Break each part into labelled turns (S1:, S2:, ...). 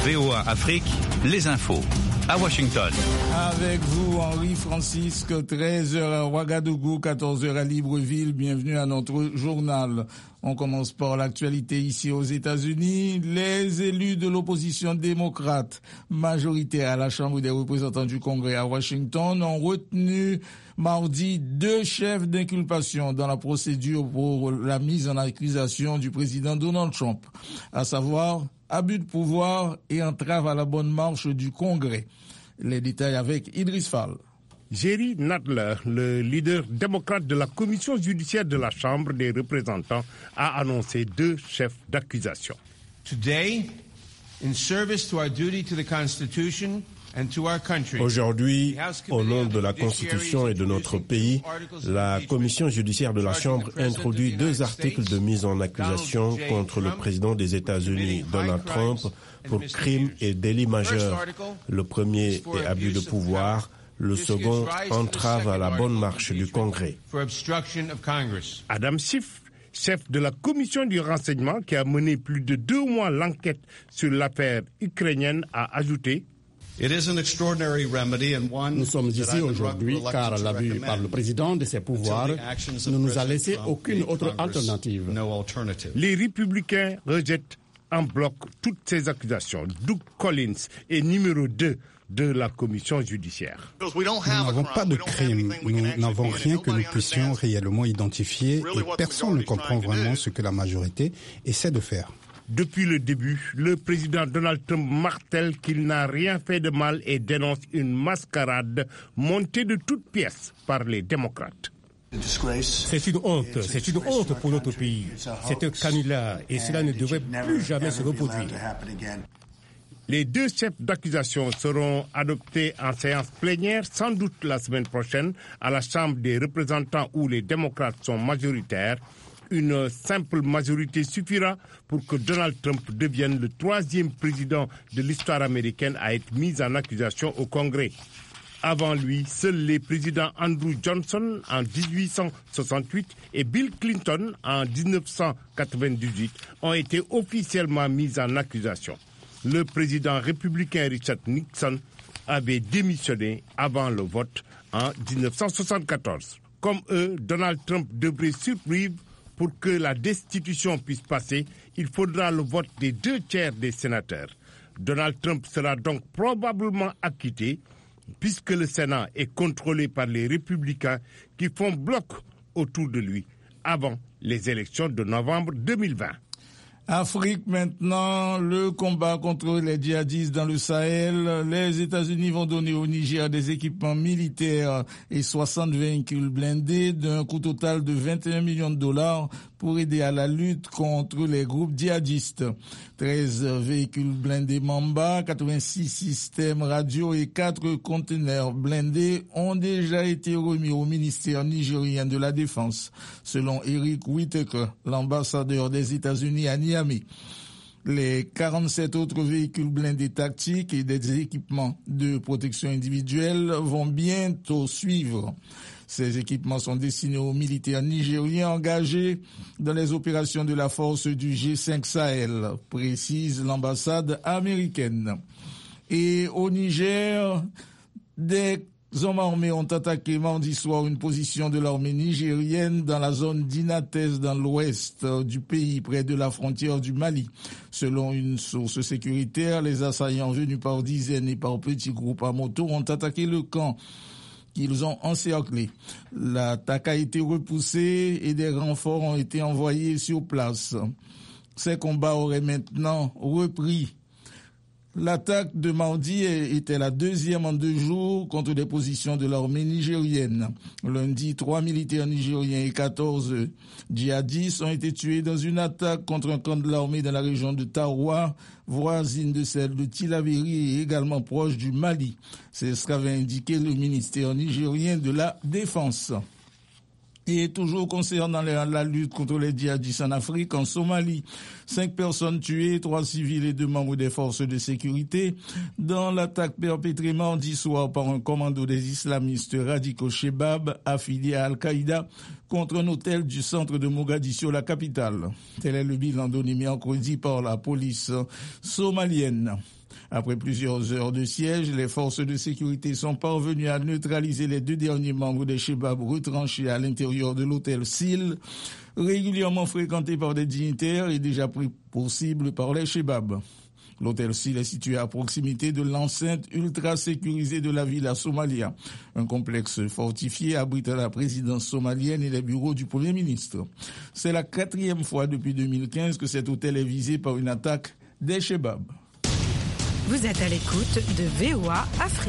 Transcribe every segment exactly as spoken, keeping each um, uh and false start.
S1: V O A Afrique, les infos. À Washington.
S2: Avec vous, Henri Francisque, treize heures à Ouagadougou, quatorze heures à Libreville. Bienvenue à notre journal. On commence par l'actualité ici aux États-Unis. Les élus de l'opposition démocrate, majoritaire à la Chambre des représentants du Congrès à Washington, ont retenu mardi deux chefs d'inculpation dans la procédure pour la mise en accusation du président Donald Trump, à savoir abus de pouvoir et entrave à la bonne marche du Congrès. Les détails avec Idriss Fall.
S3: Jerry Nadler, le leader démocrate de la commission judiciaire de la Chambre des représentants, a annoncé deux chefs d'accusation.
S4: Today, in service to our duty to the Constitution,
S5: aujourd'hui, au nom de la Constitution et de notre pays, la Commission judiciaire de la Chambre introduit deux articles de mise en accusation contre le président des États-Unis, Donald Trump, pour crimes et délits majeurs. Le premier est abus de pouvoir, le second, entrave à la bonne marche du Congrès.
S3: Adam Schiff, chef de la commission du renseignement qui a mené plus de deux mois l'enquête sur l'affaire ukrainienne, a ajouté:
S6: Nous sommes ici aujourd'hui car l'abus par le président de ses pouvoirs ne nous a laissé aucune autre alternative.
S3: Les républicains rejettent en bloc toutes ces accusations. Doug Collins est numéro deux de la commission judiciaire.
S7: Nous n'avons pas de crime, nous n'avons rien que nous puissions réellement identifier et personne ne comprend vraiment ce que la majorité essaie de faire.
S3: Depuis le début, le président Donald Trump martèle qu'il n'a rien fait de mal et dénonce une mascarade montée de toutes pièces par les démocrates.
S8: C'est une honte, c'est une honte pour notre pays. C'est un canular et cela ne devrait plus jamais se reproduire.
S3: Les deux chefs d'accusation seront adoptés en séance plénière sans doute la semaine prochaine à la Chambre des représentants où les démocrates sont majoritaires. Une simple majorité suffira pour que Donald Trump devienne le troisième président de l'histoire américaine à être mis en accusation au Congrès. Avant lui, seuls les présidents Andrew Johnson en dix-huit cent soixante-huit et Bill Clinton en dix-neuf cent quatre-vingt-dix-huit ont été officiellement mis en accusation. Le président républicain Richard Nixon avait démissionné avant le vote en dix-neuf cent soixante-quatorze. Comme eux, Donald Trump devrait survivre. Pour que la destitution puisse passer, il faudra le vote des deux tiers des sénateurs. Donald Trump sera donc probablement acquitté, puisque le Sénat est contrôlé par les républicains qui font bloc autour de lui avant les élections de novembre deux mille vingt.
S2: Afrique maintenant, le combat contre les djihadistes dans le Sahel. Les États-Unis vont donner au Niger des équipements militaires et soixante véhicules blindés d'un coût total de vingt et un millions de dollars pour aider à la lutte contre les groupes djihadistes. treize véhicules blindés Mamba, quatre-vingt-six systèmes radio et quatre conteneurs blindés ont déjà été remis au ministère nigérien de la Défense, selon Eric Whitaker, l'ambassadeur des États-Unis à Niamey. Les quarante-sept autres véhicules blindés tactiques et des équipements de protection individuelle vont bientôt suivre. Ces équipements sont destinés aux militaires nigériens engagés dans les opérations de la force du G cinq Sahel, précise l'ambassade américaine. Et au Niger, des hommes armés ont attaqué mardi soir une position de l'armée nigérienne dans la zone d'Inates dans l'ouest du pays, près de la frontière du Mali. Selon une source sécuritaire, les assaillants venus par dizaines et par petits groupes à moto ont attaqué le camp qu'ils ont encerclé. L'attaque a été repoussée et des renforts ont été envoyés sur place. Ces combats auraient maintenant repris. L'attaque de mardi était la deuxième en deux jours contre des positions de l'armée nigérienne. Lundi, trois militaires nigériens et quatorze djihadistes ont été tués dans une attaque contre un camp de l'armée dans la région de Taroua, voisine de celle de Tilaberi et également proche du Mali. C'est ce qu'avait indiqué le ministère nigérien de la Défense. Et toujours concernant la lutte contre les djihadistes en Afrique, en Somalie, cinq personnes tuées, trois civils et deux membres des forces de sécurité dans l'attaque perpétrée mardi soir par un commando des islamistes radicaux Shebab affiliés à Al-Qaïda contre un hôtel du centre de Mogadiscio, la capitale. Tel est le bilan donné mercredi par la police somalienne. Après plusieurs heures de siège, les forces de sécurité sont parvenues à neutraliser les deux derniers membres des Chebab retranchés à l'intérieur de l'hôtel Sil, régulièrement fréquenté par des dignitaires et déjà pris pour cible par les Chebab. L'hôtel Sil est situé à proximité de l'enceinte ultra sécurisée de la Villa Somalia, un complexe fortifié abritant la présidence somalienne et les bureaux du Premier ministre. C'est la quatrième fois depuis deux mille quinze que cet hôtel est visé par une attaque des Chebab.
S9: Vous êtes à l'écoute de V O A Afrique.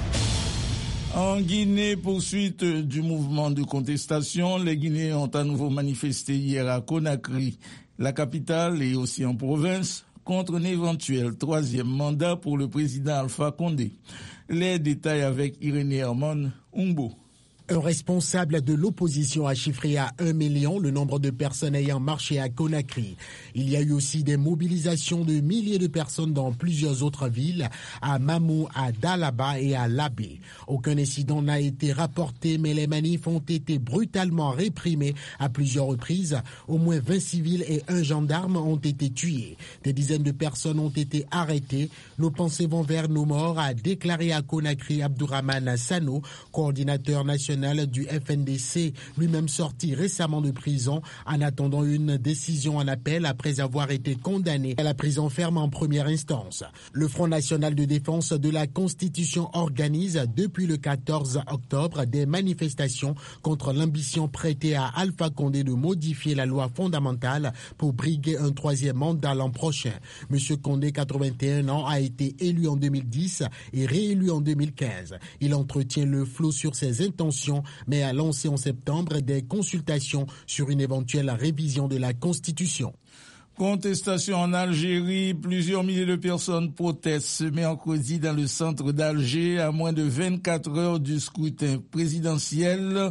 S2: En Guinée, poursuite du mouvement de contestation, les Guinéens ont à nouveau manifesté hier à Conakry, la capitale et aussi en province, contre un éventuel troisième mandat pour le président Alpha Condé. Les détails avec Irénée Herman Umbo.
S10: Un responsable de l'opposition a chiffré à un million le nombre de personnes ayant marché à Conakry. Il y a eu aussi des mobilisations de milliers de personnes dans plusieurs autres villes, à Mamou, à Dalaba et à Labé. Aucun incident n'a été rapporté, mais les manifs ont été brutalement réprimés à plusieurs reprises. Au moins vingt civils et un gendarme ont été tués. Des dizaines de personnes ont été arrêtées. Nos pensées vont vers nos morts, a déclaré à Conakry Abdourahmane Sano, coordinateur national du F N D C, lui-même sorti récemment de prison en attendant une décision en appel après avoir été condamné à la prison ferme en première instance. Le Front national de défense de la Constitution organise depuis le quatorze octobre des manifestations contre l'ambition prêtée à Alpha Condé de modifier la loi fondamentale pour briguer un troisième mandat l'an prochain. Monsieur Condé, quatre-vingt-un ans, a été élu en deux mille dix et réélu en deux mille quinze. Il entretient le flou sur ses intentions, mais a lancé en septembre des consultations sur une éventuelle révision de la Constitution.
S2: Contestation en Algérie, plusieurs milliers de personnes protestent ce mercredi dans le centre d'Alger à moins de vingt-quatre heures du scrutin présidentiel.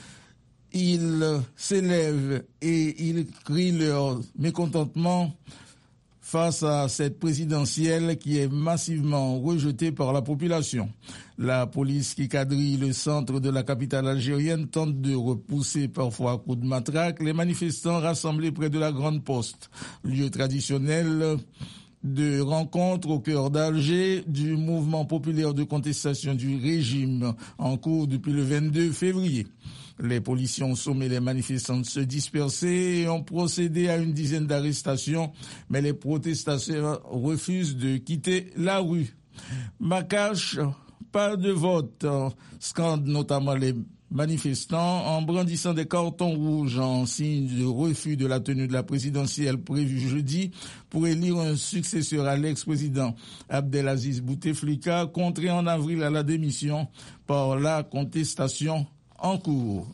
S2: Ils s'élèvent et ils crient leur mécontentement face à cette présidentielle qui est massivement rejetée par la population. La police qui quadrille le centre de la capitale algérienne tente de repousser parfois à coups de matraque les manifestants rassemblés près de la Grande Poste, lieu traditionnel de rencontre au cœur d'Alger du mouvement populaire de contestation du régime en cours depuis le vingt-deux février. Les policiers ont sommé les manifestants de se disperser et ont procédé à une dizaine d'arrestations, mais les protestataires refusent de quitter la rue. Makache, pas de vote, scandent notamment les manifestants en brandissant des cartons rouges en signe de refus de la tenue de la présidentielle prévue jeudi pour élire un successeur à l'ex-président Abdelaziz Bouteflika, contraint en avril à la démission par la contestation en cours.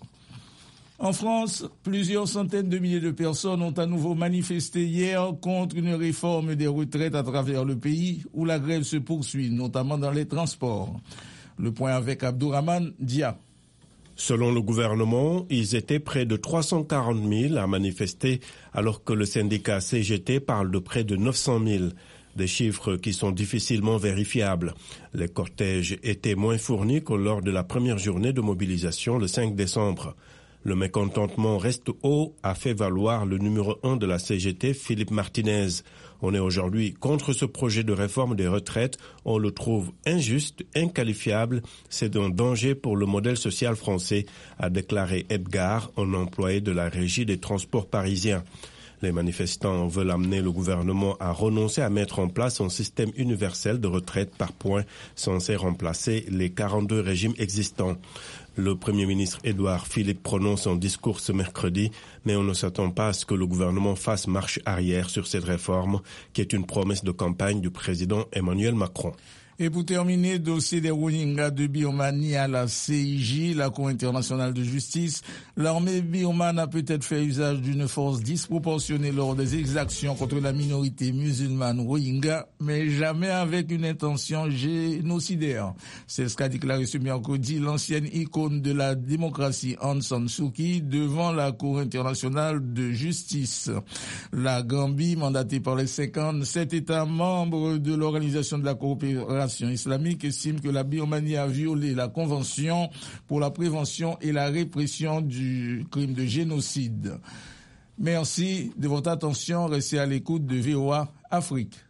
S2: En France, plusieurs centaines de milliers de personnes ont à nouveau manifesté hier contre une réforme des retraites à travers le pays où la grève se poursuit, notamment dans les transports. Le point avec Abdourahmane Dia.
S5: Selon le gouvernement, ils étaient près de trois cent quarante mille à manifester, alors que le syndicat C G T parle de près de neuf cent mille. Des chiffres qui sont difficilement vérifiables. Les cortèges étaient moins fournis que lors de la première journée de mobilisation le cinq décembre. Le mécontentement reste haut, a fait valoir le numéro un de la C G T, Philippe Martinez. On est aujourd'hui contre ce projet de réforme des retraites. On le trouve injuste, inqualifiable. C'est un danger pour le modèle social français, a déclaré Edgar, un employé de la Régie des transports parisiens. Les manifestants veulent amener le gouvernement à renoncer à mettre en place un système universel de retraite par points censé remplacer les quarante-deux régimes existants. Le Premier ministre Édouard Philippe prononce un discours ce mercredi, mais on ne s'attend pas à ce que le gouvernement fasse marche arrière sur cette réforme, qui est une promesse de campagne du président Emmanuel Macron.
S2: Et pour terminer, dossier des Rohingyas de Birmanie à la C I J, la Cour internationale de justice, l'armée birmane a peut-être fait usage d'une force disproportionnée lors des exactions contre la minorité musulmane Rohingya, mais jamais avec une intention génocidaire. C'est ce qu'a déclaré ce mercredi l'ancienne icône de la démocratie Aung San Suu Kyi devant la Cour internationale de justice. La Gambie, mandatée par les cinquante-sept États membres de l'Organisation de la coopération islamique, estime que la Birmanie a violé la Convention pour la prévention et la répression du crime de génocide. Merci de votre attention. Restez à l'écoute de V O A Afrique.